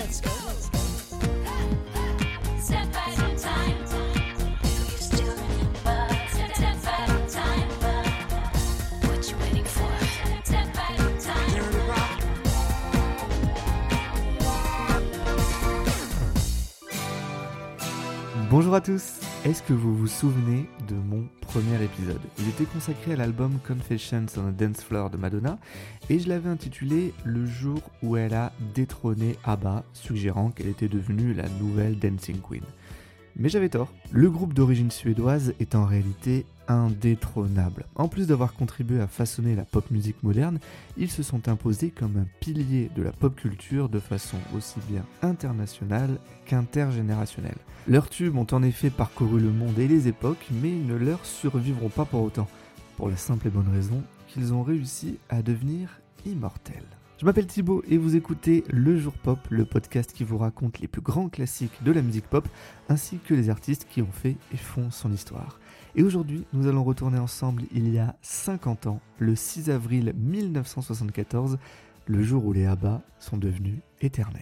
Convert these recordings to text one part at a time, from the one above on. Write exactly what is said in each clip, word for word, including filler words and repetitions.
let's go. Step back in time. Do you still remember? Step back in time. What you waiting for? Step back in time. Bonjour à tous. Est-ce que vous vous souvenez de mon premier épisode ? Il était consacré à l'album Confessions on a Dance Floor de Madonna et je l'avais intitulé « Le jour où elle a détrôné ABBA », suggérant qu'elle était devenue la nouvelle Dancing Queen. Mais j'avais tort, le groupe d'origine suédoise est en réalité indétrônable. En plus d'avoir contribué à façonner la pop musique moderne, ils se sont imposés comme un pilier de la pop culture de façon aussi bien internationale qu'intergénérationnelle. Leurs tubes ont en effet parcouru le monde et les époques, mais ils ne leur survivront pas pour autant, pour la simple et bonne raison qu'ils ont réussi à devenir immortels. Je m'appelle Thibaut et vous écoutez Le Jour Pop, le podcast qui vous raconte les plus grands classiques de la musique pop, ainsi que les artistes qui ont fait et font son histoire. Et aujourd'hui, nous allons retourner ensemble il y a cinquante ans, le six avril mille neuf cent soixante-quatorze, le jour où les ABBA sont devenus éternels.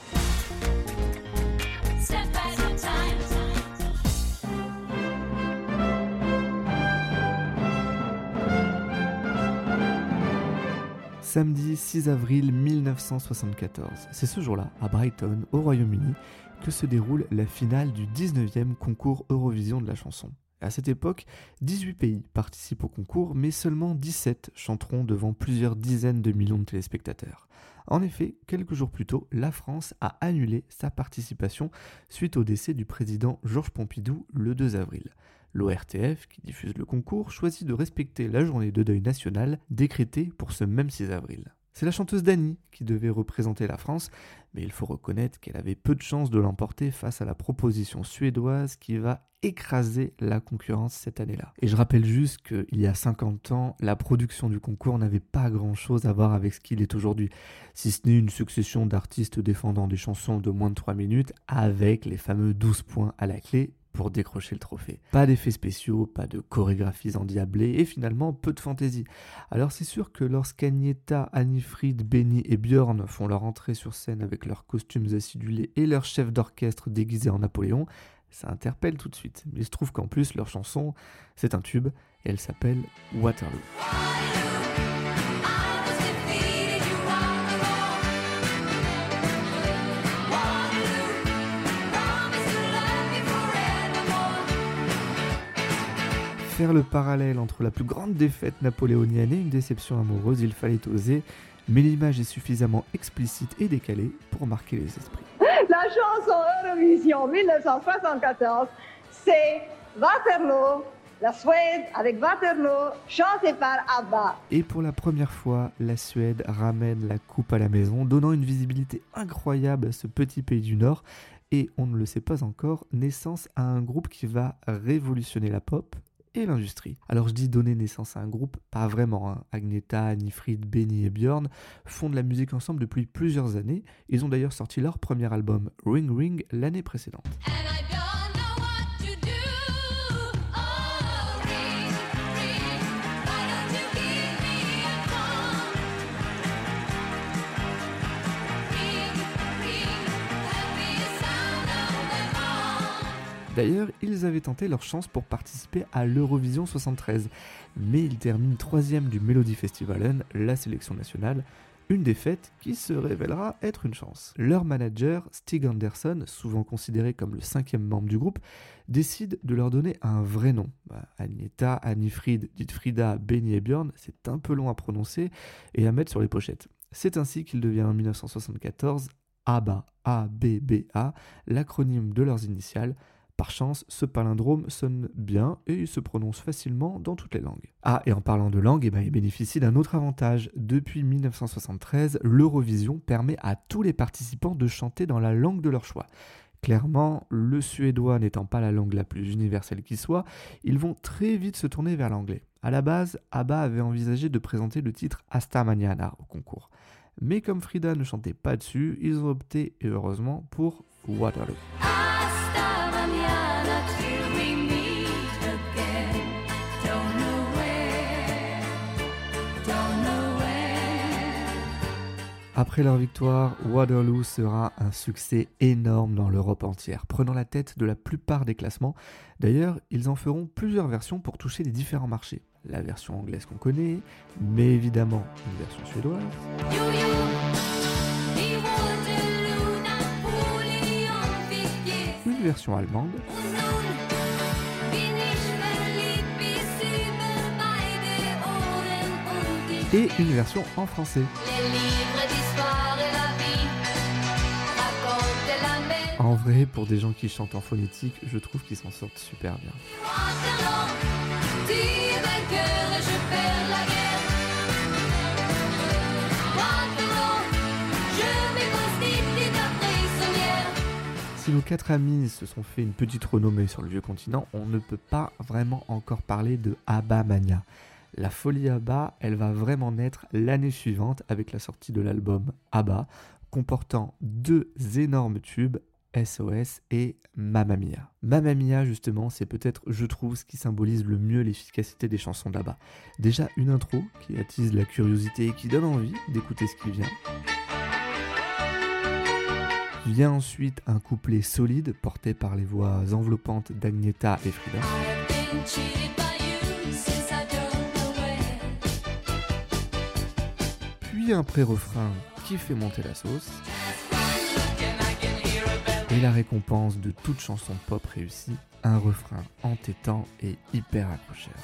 Samedi six avril mille neuf cent soixante-quatorze, c'est ce jour-là, à Brighton, au Royaume-Uni, que se déroule la finale du dix-neuvième concours Eurovision de la chanson. À cette époque, dix-huit pays participent au concours, mais seulement dix-sept chanteront devant plusieurs dizaines de millions de téléspectateurs. En effet, quelques jours plus tôt, la France a annulé sa participation suite au décès du président Georges Pompidou le deux avril. L'O R T F, qui diffuse le concours, choisit de respecter la journée de deuil national décrétée pour ce même six avril. C'est la chanteuse Dany qui devait représenter la France, mais il faut reconnaître qu'elle avait peu de chances de l'emporter face à la proposition suédoise qui va écraser la concurrence cette année-là. Et je rappelle juste qu'il y a cinquante ans, la production du concours n'avait pas grand-chose à voir avec ce qu'il est aujourd'hui, si ce n'est une succession d'artistes défendant des chansons de moins de trois minutes avec les fameux douze points à la clé pour décrocher le trophée. Pas d'effets spéciaux, pas de chorégraphies endiablées et finalement peu de fantaisie. Alors c'est sûr que lorsqu'Agnetha, Hannifrid, Benny et Björn font leur entrée sur scène avec leurs costumes acidulés et leur chef d'orchestre déguisé en Napoléon, ça interpelle tout de suite. Mais il se trouve qu'en plus leur chanson, c'est un tube et elle s'appelle Waterloo. Faire le parallèle entre la plus grande défaite napoléonienne et une déception amoureuse, il fallait oser, mais l'image est suffisamment explicite et décalée pour marquer les esprits. La chanson Eurovision mille neuf cent soixante-quatorze, c'est Waterloo, la Suède avec Waterloo, chantée par ABBA. Et pour la première fois, la Suède ramène la coupe à la maison, donnant une visibilité incroyable à ce petit pays du Nord, et on ne le sait pas encore, naissance à un groupe qui va révolutionner la pop et l'industrie. Alors je dis donner naissance à un groupe, pas vraiment. Hein. Agnetha, Hannifrid, Benny et Björn font de la musique ensemble depuis plusieurs années. Ils ont d'ailleurs sorti leur premier album Ring Ring l'année précédente. D'ailleurs, ils avaient tenté leur chance pour participer à l'Eurovision soixante-treize, mais ils terminent troisième du Melody Festivalen, la sélection nationale, une défaite qui se révélera être une chance. Leur manager, Stig Andersson, souvent considéré comme le cinquième membre du groupe, décide de leur donner un vrai nom. Bah, Agnetha, Hannifrid, dite Frida, Benny et Björn, c'est un peu long à prononcer et à mettre sur les pochettes. C'est ainsi qu'il devient en dix-neuf cent soixante-quatorze ABBA, A B B A, l'acronyme de leurs initiales. Par chance, ce palindrome sonne bien et il se prononce facilement dans toutes les langues. Ah, et en parlant de langue, eh ben, il bénéficie d'un autre avantage. Depuis mille neuf cent soixante-treize, l'Eurovision permet à tous les participants de chanter dans la langue de leur choix. Clairement, le suédois n'étant pas la langue la plus universelle qui soit, ils vont très vite se tourner vers l'anglais. À la base, ABBA avait envisagé de présenter le titre Hasta Mañana au concours. Mais comme Frida ne chantait pas dessus, ils ont opté, et heureusement, pour Waterloo. Après leur victoire, Waterloo sera un succès énorme dans l'Europe entière, prenant la tête de la plupart des classements. D'ailleurs, ils en feront plusieurs versions pour toucher les différents marchés. La version anglaise qu'on connaît, mais évidemment une version suédoise. Une version allemande. Et une version en français. En vrai, pour des gens qui chantent en phonétique, je trouve qu'ils s'en sortent super bien. Si nos quatre amis se sont fait une petite renommée sur le vieux continent, on ne peut pas vraiment encore parler de ABBA Mania. La folie ABBA, elle va vraiment naître l'année suivante avec la sortie de l'album ABBA, comportant deux énormes tubes, S O S et Mamma Mia. Mamma Mia, justement, c'est peut-être, je trouve, ce qui symbolise le mieux l'efficacité des chansons d'ABBA. Déjà une intro qui attise la curiosité et qui donne envie d'écouter ce qui vient. Vient ensuite un couplet solide porté par les voix enveloppantes d'Agnetha et Frida. Puis un pré-refrain qui fait monter la sauce. Et la récompense de toute chanson pop réussie, un refrain entêtant et hyper accrocheur.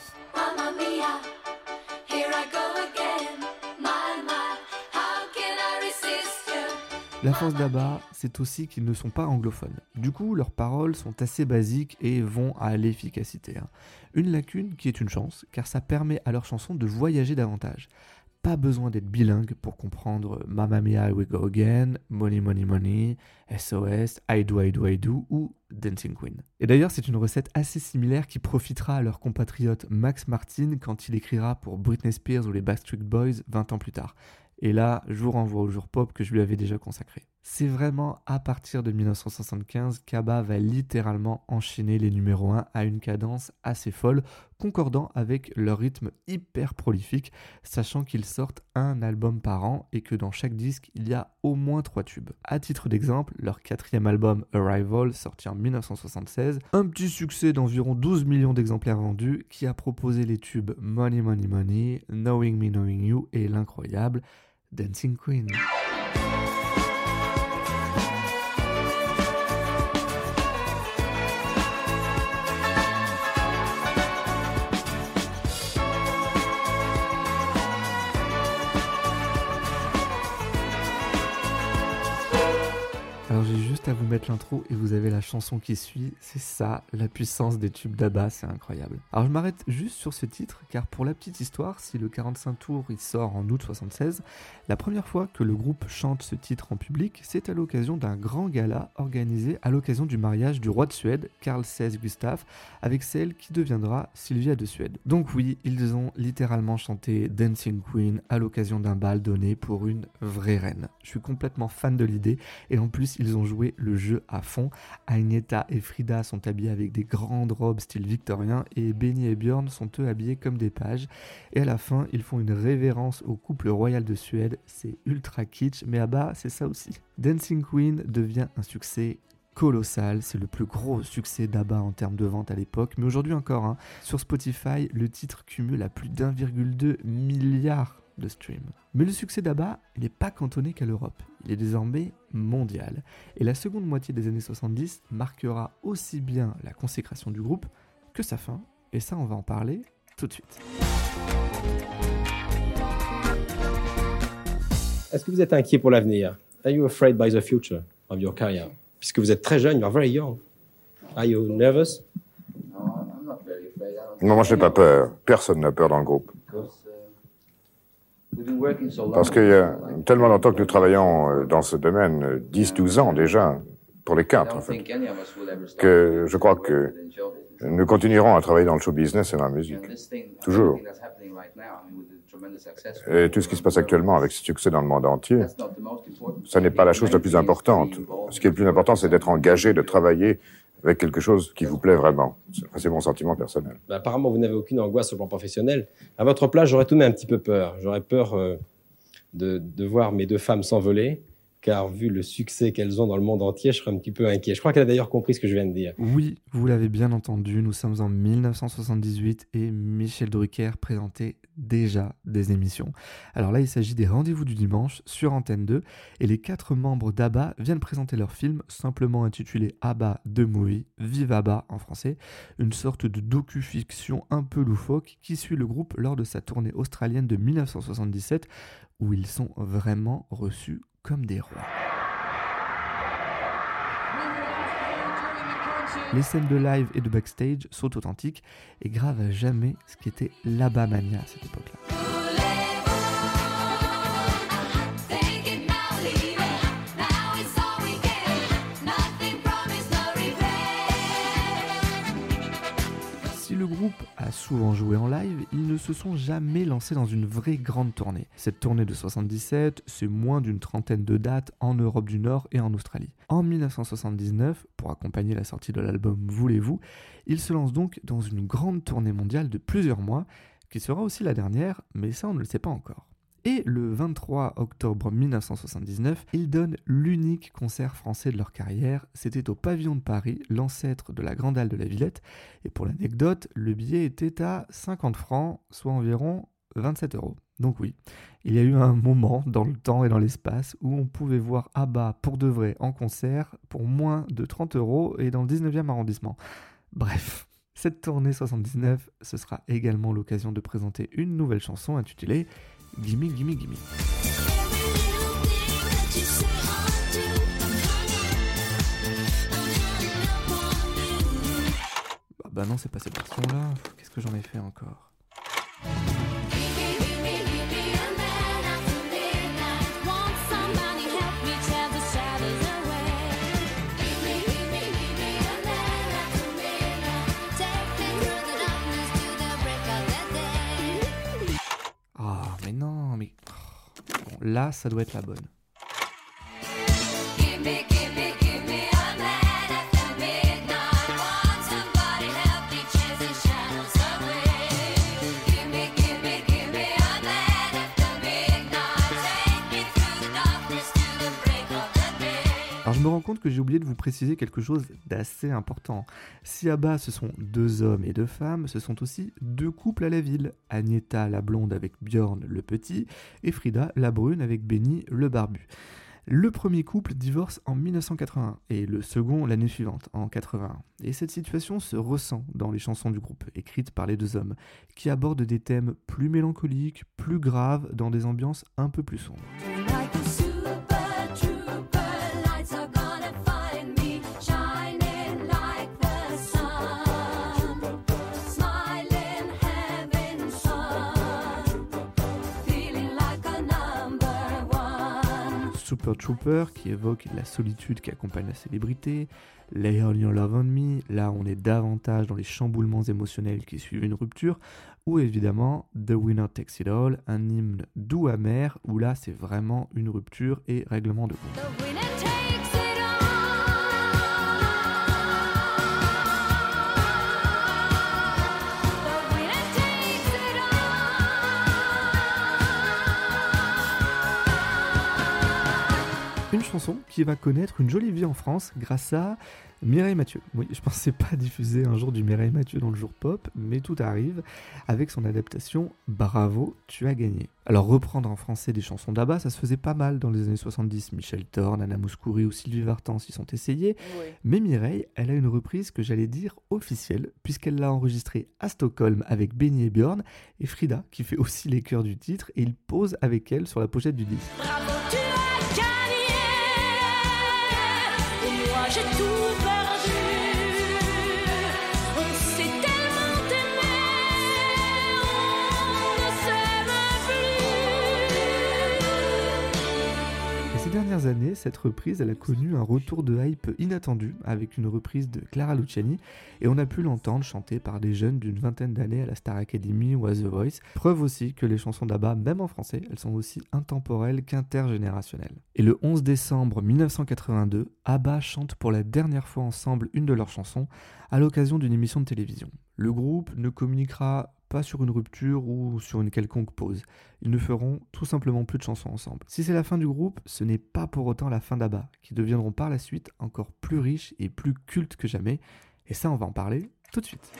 La force d'ABBA, c'est aussi qu'ils ne sont pas anglophones. Du coup, leurs paroles sont assez basiques et vont à l'efficacité. Une lacune qui est une chance, car ça permet à leurs chansons de voyager davantage. Pas besoin d'être bilingue pour comprendre Mamma Mia, Here We Go Again, Money Money Money, S O S, I Do I Do I Do ou Dancing Queen. Et d'ailleurs, c'est une recette assez similaire qui profitera à leur compatriote Max Martin quand il écrira pour Britney Spears ou les Backstreet Boys vingt ans plus tard. Et là, je vous renvoie au jour pop que je lui avais déjà consacré. C'est vraiment à partir de dix-neuf cent soixante-quinze qu'ABBA va littéralement enchaîner les numéros un à une cadence assez folle, concordant avec leur rythme hyper prolifique, sachant qu'ils sortent un album par an et que dans chaque disque, il y a au moins trois tubes. À titre d'exemple, leur quatrième album Arrival, sorti en dix-neuf cent soixante-seize, un petit succès d'environ douze millions d'exemplaires vendus, qui a proposé les tubes Money Money Money, Knowing Me Knowing You et l'incroyable Dancing Queen. Alors j'ai juste à vous mettre l'intro et vous avez la chanson qui suit, c'est ça, la puissance des tubes d'ABBA, c'est incroyable. Alors je m'arrête juste sur ce titre, car pour la petite histoire, si le quarante-cinq tours il sort en août soixante-seize, la première fois que le groupe chante ce titre en public, c'est à l'occasion d'un grand gala organisé à l'occasion du mariage du roi de Suède, Carl seize Gustaf, avec celle qui deviendra Sylvia de Suède. Donc oui, ils ont littéralement chanté Dancing Queen à l'occasion d'un bal donné pour une vraie reine. Je suis complètement fan de l'idée, et en plus ils ont joué le jeu à fond. Agnetha et Frida sont habillées avec des grandes robes style victorien et Benny et Björn sont eux habillés comme des pages. Et à la fin, ils font une révérence au couple royal de Suède. C'est ultra kitsch, mais ABBA, c'est ça aussi. Dancing Queen devient un succès colossal, c'est le plus gros succès d'ABBA en termes de vente à l'époque, mais aujourd'hui encore, hein, sur Spotify, le titre cumule à plus d'un virgule deux milliard de streams. Mais le succès d'ABBA, il n'est pas cantonné qu'à l'Europe, il est désormais mondial. Et la seconde moitié des années soixante-dix marquera aussi bien la consécration du groupe que sa fin, et ça on va en parler tout de suite. Est-ce que vous êtes inquiet pour l'avenir? Are you afraid by the future of your career? Puisque vous êtes très jeune, you are very young. Are you nervous? Non, moi je n'ai pas peur. Personne n'a peur dans le groupe. Parce qu'il y a tellement longtemps que nous travaillons dans ce domaine, dix douze ans déjà, pour les quatre en fait, que je crois que nous continuerons à travailler dans le show business et dans la musique. Toujours. Et tout ce qui se passe actuellement avec ce succès dans le monde entier, ça n'est pas la chose la plus importante. Ce qui est le plus important, c'est d'être engagé, de travailler avec quelque chose qui vous plaît vraiment. C'est mon sentiment personnel. Bah, apparemment, vous n'avez aucune angoisse sur le plan professionnel. À votre place, j'aurais tout de même un petit peu peur. J'aurais peur euh, de, de voir mes deux femmes s'envoler, car vu le succès qu'elles ont dans le monde entier, je serais un petit peu inquiet. Je crois qu'elle a d'ailleurs compris ce que je viens de dire. Oui, vous l'avez bien entendu, nous sommes en mille neuf cent soixante-dix-huit et Michel Drucker présentait déjà des émissions. Alors là, il s'agit des Rendez-vous du dimanche sur Antenne deux et les quatre membres d'ABBA viennent présenter leur film simplement intitulé ABBA The Movie, Vive ABBA en français, une sorte de docu-fiction un peu loufoque qui suit le groupe lors de sa tournée australienne de mille neuf cent soixante-dix-sept où ils sont vraiment reçus comme des rois. Les scènes de live et de backstage sont authentiques et gravent à jamais ce qu'était l'ABBA Mania à cette époque-là. Si le groupe a souvent joué en live, ils ne se sont jamais lancés dans une vraie grande tournée. Cette tournée de soixante-dix-sept, c'est moins d'une trentaine de dates en Europe du Nord et en Australie. En mille neuf cent soixante-dix-neuf, pour accompagner la sortie de l'album Voulez-vous, ils se lancent donc dans une grande tournée mondiale de plusieurs mois, qui sera aussi la dernière, mais ça on ne le sait pas encore. Et le vingt-trois octobre mille neuf cent soixante-dix-neuf, ils donnent l'unique concert français de leur carrière. C'était au Pavillon de Paris, l'ancêtre de la Grande Halle de la Villette. Et pour l'anecdote, le billet était à cinquante francs, soit environ vingt-sept euros. Donc oui, il y a eu un moment dans le temps et dans l'espace où on pouvait voir ABBA pour de vrai en concert pour moins de trente euros et dans le dix-neuvième arrondissement. Bref. Cette tournée soixante-dix-neuf, ce sera également l'occasion de présenter une nouvelle chanson intitulée Gimme Gimme Gimme. Bah, bah non, c'est pas cette version-là. Qu'est-ce que j'en ai fait encore ? Ah, mais non, mais... Bon, là, ça doit être la bonne. Alors je me rends compte que j'ai oublié de vous préciser quelque chose d'assez important. Si ABBA ce sont deux hommes et deux femmes, ce sont aussi deux couples à la ville. Agnetha la blonde avec Björn le petit et Frida la brune avec Benny le barbu. Le premier couple divorce en mille neuf cent quatre-vingt-un et le second l'année suivante, en quatre-vingt-un. Et cette situation se ressent dans les chansons du groupe, écrites par les deux hommes, qui abordent des thèmes plus mélancoliques, plus graves, dans des ambiances un peu plus sombres. Super Trooper qui évoque la solitude qui accompagne la célébrité, Lay All Your Love on Me, là on est davantage dans les chamboulements émotionnels qui suivent une rupture, ou évidemment The Winner Takes It All, un hymne doux amer où là c'est vraiment une rupture et règlement de compte. Une chanson qui va connaître une jolie vie en France grâce à Mireille Mathieu. Oui, je pensais pas diffuser un jour du Mireille Mathieu dans le jour pop, mais tout arrive avec son adaptation Bravo, tu as gagné. Alors reprendre en français des chansons d'ABBA, ça se faisait pas mal dans les années soixante-dix. Michel Thorne, Anna Mouskouri ou Sylvie Vartan s'y sont essayés. Oui. Mais Mireille, elle a une reprise que j'allais dire officielle, puisqu'elle l'a enregistrée à Stockholm avec Benny et Björn, et Frida, qui fait aussi les chœurs du titre, et il pose avec elle sur la pochette du disque. Bravo, tu as gagné, et moi j'ai tout perdu. On s'est tellement aimé, on ne s'aime plus. Et ces dernières années, cette reprise, elle a connu un retour de hype inattendu avec une reprise de Clara Luciani, et on a pu l'entendre chanter par des jeunes d'une vingtaine d'années à la Star Academy ou à The Voice. Preuve aussi que les chansons d'ABBA, même en français, elles sont aussi intemporelles qu'intergénérationnelles. Et le onze décembre mille neuf cent quatre-vingt-deux, ABBA chante pour la dernière fois ensemble une de leurs chansons à l'occasion d'une émission de télévision. Le groupe ne communiquera pas sur une rupture ou sur une quelconque pause. Ils ne feront tout simplement plus de chansons ensemble. Si c'est la fin du groupe, ce n'est pas pour autant la fin d'ABBA, qui deviendront par la suite encore plus riches et plus cultes que jamais. Et ça, on va en parler tout de suite.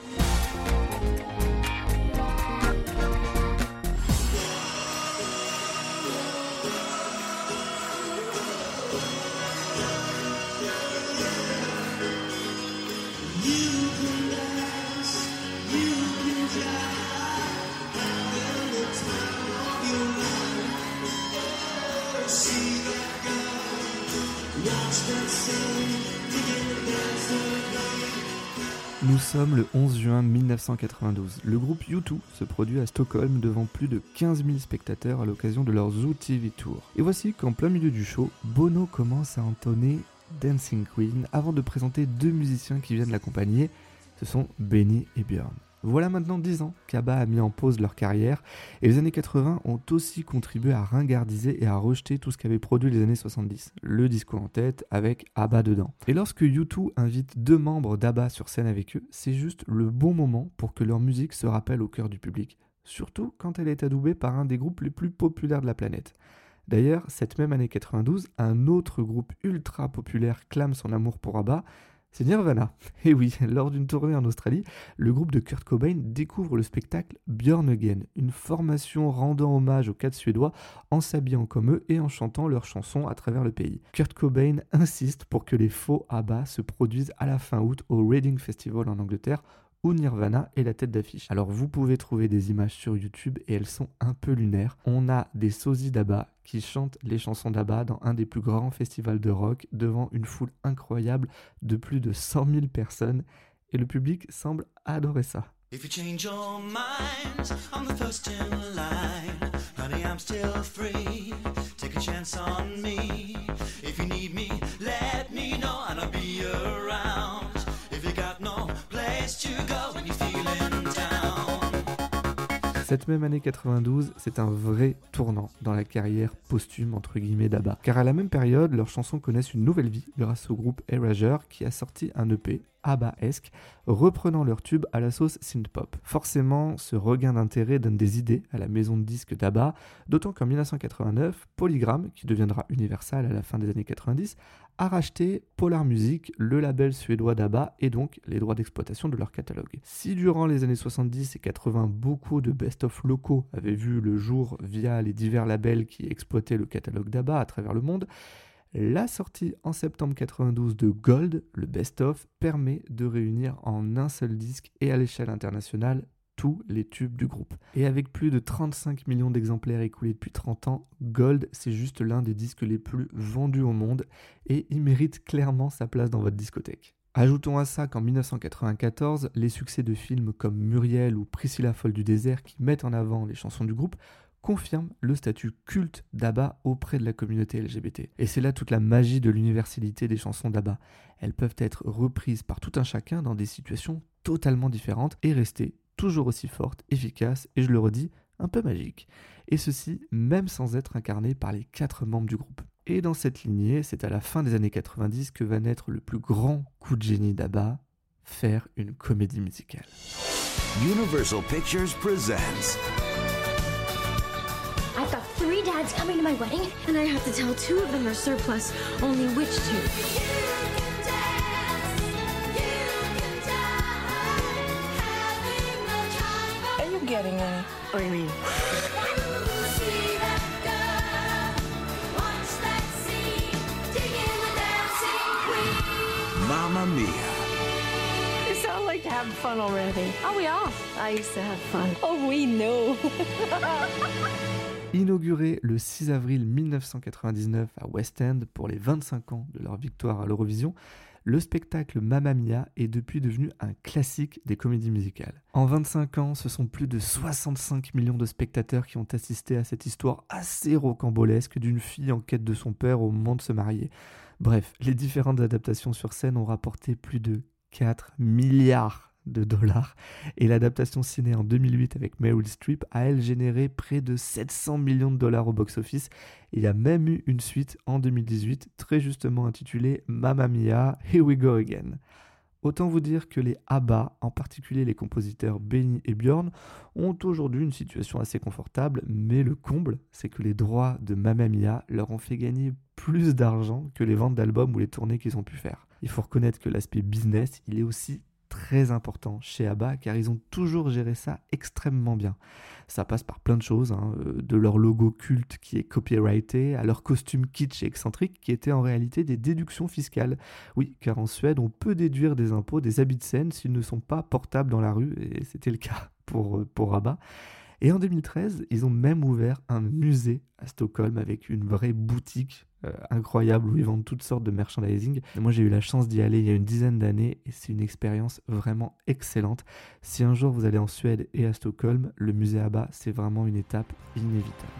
Nous sommes le onze juin mille neuf cent quatre-vingt-douze. Le groupe U deux se produit à Stockholm devant plus de quinze mille spectateurs à l'occasion de leur Zoo T V Tour. Et voici qu'en plein milieu du show, Bono commence à entonner Dancing Queen avant de présenter deux musiciens qui viennent l'accompagner. Ce sont Benny et Björn. Voilà maintenant dix ans qu'ABBA a mis en pause leur carrière et les années quatre-vingts ont aussi contribué à ringardiser et à rejeter tout ce qu'avaient produit les années soixante-dix. Le disco en tête avec ABBA dedans. Et lorsque U deux invite deux membres d'ABBA sur scène avec eux, c'est juste le bon moment pour que leur musique se rappelle au cœur du public. Surtout quand elle est adoubée par un des groupes les plus populaires de la planète. D'ailleurs, cette même année quatre-vingt-douze, un autre groupe ultra populaire clame son amour pour ABBA, c'est Nirvana. Et oui, lors d'une tournée en Australie, le groupe de Kurt Cobain découvre le spectacle Björn Again, une formation rendant hommage aux quatre Suédois en s'habillant comme eux et en chantant leurs chansons à travers le pays. Kurt Cobain insiste pour que les faux ABBA se produisent à la fin août au Reading Festival en Angleterre, où Nirvana est la tête d'affiche. Alors vous pouvez trouver des images sur YouTube et elles sont un peu lunaires. On a des sosies d'ABBA qui chantent les chansons d'ABBA dans un des plus grands festivals de rock devant une foule incroyable de plus de cent mille personnes et le public semble adorer ça. If you change your mind, I'm the first in line. Honey, I'm still free. Take a chance on me. If you need me, let me know and I'll be around. If you got no place to go when you're feeling down. Cette même année quatre-vingt-douze, c'est un vrai tournant dans la carrière posthume entre guillemets d'ABBA. Car à la même période, leurs chansons connaissent une nouvelle vie grâce au groupe Erasure qui a sorti un E P ABBA-esque, reprenant leur tube à la sauce synth-pop. Forcément, ce regain d'intérêt donne des idées à la maison de disques d'ABBA, d'autant qu'en dix-neuf cent quatre-vingt-neuf, Polygram, qui deviendra Universal à la fin des années quatre-vingt-dix, a racheté Polar Music, le label suédois d'ABBA, et donc les droits d'exploitation de leur catalogue. Si durant les années soixante-dix et quatre-vingts, beaucoup de best-of locaux avaient vu le jour via les divers labels qui exploitaient le catalogue d'ABBA à travers le monde, la sortie en septembre quatre-vingt-douze de Gold, le best-of, permet de réunir en un seul disque et à l'échelle internationale tous les tubes du groupe. Et avec plus de trente-cinq millions d'exemplaires écoulés depuis trente ans, Gold, c'est juste l'un des disques les plus vendus au monde et il mérite clairement sa place dans votre discothèque. Ajoutons à ça qu'en dix-neuf cent quatre-vingt-quatorze, les succès de films comme Muriel ou Priscilla folle du désert qui mettent en avant les chansons du groupe confirme le statut culte d'ABBA auprès de la communauté L G B T. Et c'est là toute la magie de l'universalité des chansons d'ABBA. Elles peuvent être reprises par tout un chacun dans des situations totalement différentes et rester toujours aussi fortes, efficaces et je le redis, un peu magiques. Et ceci même sans être incarné par les quatre membres du groupe. Et dans cette lignée, c'est à la fin des années quatre-vingt-dix que va naître le plus grand coup de génie d'ABBA, faire une comédie musicale. Universal Pictures presents I've got three dads coming to my wedding, and I have to tell two of them are surplus. Only which two? Are you getting any? What do you mean? Mamma Mia. You sound like you're having fun already. Oh, we all. I used to have fun. Oh, we know. Inauguré le six avril mille neuf cent quatre-vingt-dix-neuf à West End pour les vingt-cinq ans de leur victoire à l'Eurovision, le spectacle Mamma Mia est depuis devenu un classique des comédies musicales. En vingt-cinq ans, ce sont plus de soixante-cinq millions de spectateurs qui ont assisté à cette histoire assez rocambolesque d'une fille en quête de son père au moment de se marier. Bref, les différentes adaptations sur scène ont rapporté plus de quatre milliards de dollars et l'adaptation ciné en deux mille huit avec Meryl Streep a elle généré près de sept cents millions de dollars au box-office. Il y a même eu une suite en deux mille dix-huit très justement intitulée Mamma Mia, Here We Go Again. Autant vous dire que les ABBA, en particulier les compositeurs Benny et Björn, ont aujourd'hui une situation assez confortable, mais le comble, c'est que les droits de Mamma Mia leur ont fait gagner plus d'argent que les ventes d'albums ou les tournées qu'ils ont pu faire. Il faut reconnaître que l'aspect business, il est aussi très important chez ABBA, car ils ont toujours géré ça extrêmement bien. Ça passe par plein de choses, hein, de leur logo culte qui est copyrighté, à leur costume kitsch et excentrique qui étaient en réalité des déductions fiscales. Oui, car en Suède, on peut déduire des impôts des habits de scène s'ils ne sont pas portables dans la rue, et c'était le cas pour, pour ABBA. Et en deux mille treize, ils ont même ouvert un musée à Stockholm avec une vraie boutique euh, incroyable où ils vendent toutes sortes de merchandising. Et moi, j'ai eu la chance d'y aller il y a une dizaine d'années et c'est une expérience vraiment excellente. Si un jour vous allez en Suède et à Stockholm, le musée ABBA, c'est vraiment une étape inévitable.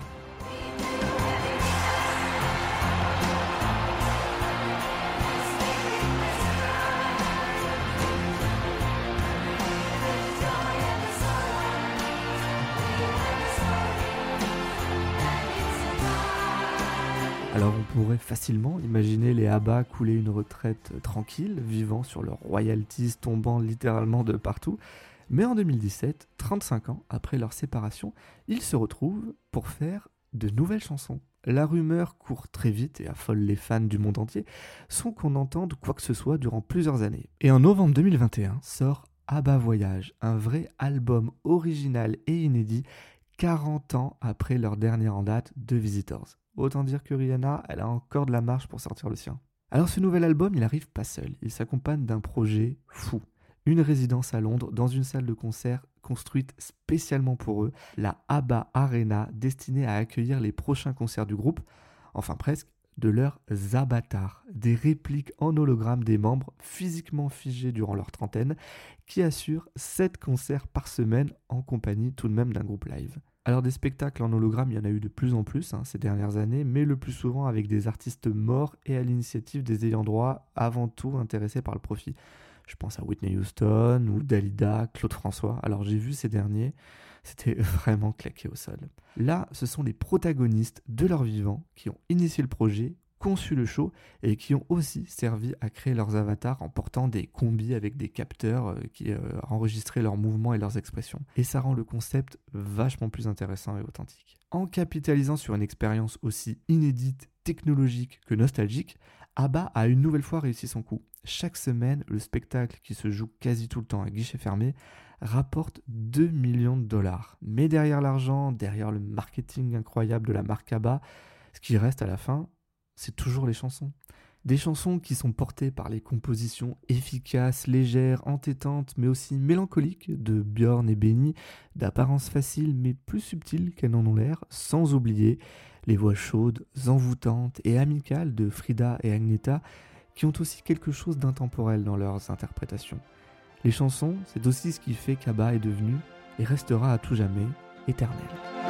Alors on pourrait facilement imaginer les ABBA couler une retraite tranquille, vivant sur leurs royalties tombant littéralement de partout. Mais en deux mille dix-sept, trente-cinq ans après leur séparation, ils se retrouvent pour faire de nouvelles chansons. La rumeur court très vite et affole les fans du monde entier, sans qu'on entende quoi que ce soit durant plusieurs années. Et en novembre deux mille vingt et un sort ABBA Voyage, un vrai album original et inédit, quarante ans après leur dernière en date, The Visitors. Autant dire que Rihanna, elle a encore de la marge pour sortir le sien. Alors ce nouvel album, il arrive pas seul, il s'accompagne d'un projet fou. Une résidence à Londres, dans une salle de concert construite spécialement pour eux, la ABBA Arena, destinée à accueillir les prochains concerts du groupe, enfin presque, de leurs avatars, des répliques en hologramme des membres physiquement figés durant leur trentaine, qui assurent sept concerts par semaine en compagnie tout de même d'un groupe live. Alors des spectacles en hologramme, il y en a eu de plus en plus hein, ces dernières années, mais le plus souvent avec des artistes morts et à l'initiative des ayants droit, avant tout intéressés par le profit. Je pense à Whitney Houston ou Dalida, Claude François. Alors j'ai vu ces derniers, c'était vraiment claqué au sol. Là, ce sont les protagonistes de leur vivant qui ont initié le projet, conçu le show et qui ont aussi servi à créer leurs avatars en portant des combis avec des capteurs qui euh, enregistraient leurs mouvements et leurs expressions. Et ça rend le concept vachement plus intéressant et authentique. En capitalisant sur une expérience aussi inédite, technologique que nostalgique, ABBA a une nouvelle fois réussi son coup. Chaque semaine, le spectacle qui se joue quasi tout le temps à guichet fermé rapporte deux millions de dollars. Mais derrière l'argent, derrière le marketing incroyable de la marque ABBA, ce qui reste à la fin, c'est toujours les chansons. Des chansons qui sont portées par les compositions efficaces, légères, entêtantes, mais aussi mélancoliques de Björn et Benny, d'apparence facile mais plus subtile qu'elles n'en ont l'air, sans oublier les voix chaudes, envoûtantes et amicales de Frida et Agneta, qui ont aussi quelque chose d'intemporel dans leurs interprétations. Les chansons, c'est aussi ce qui fait qu'ABBA est devenu, et restera à tout jamais, éternel.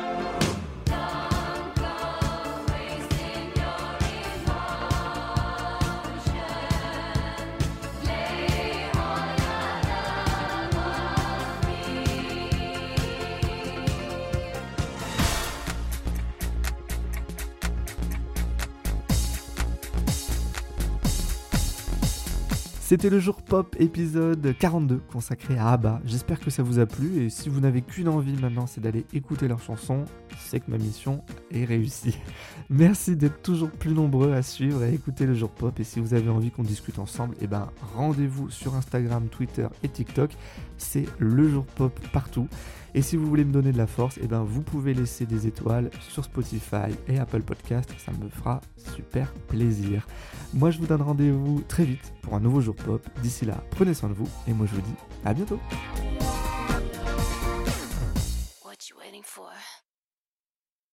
C'était le jour pop épisode quarante-deux consacré à ABBA. J'espère que ça vous a plu et si vous n'avez qu'une envie maintenant, c'est d'aller écouter leurs chansons, c'est que ma mission est réussie. Merci d'être toujours plus nombreux à suivre et à écouter le jour pop et si vous avez envie qu'on discute ensemble, eh ben rendez-vous sur Instagram, Twitter et TikTok. C'est le jour pop partout. Et si vous voulez me donner de la force, eh ben vous pouvez laisser des étoiles sur Spotify et Apple Podcast, ça me fera super plaisir. Moi je vous donne rendez-vous très vite pour un nouveau jour pop. D'ici là, prenez soin de vous et moi je vous dis à bientôt. What you waiting for?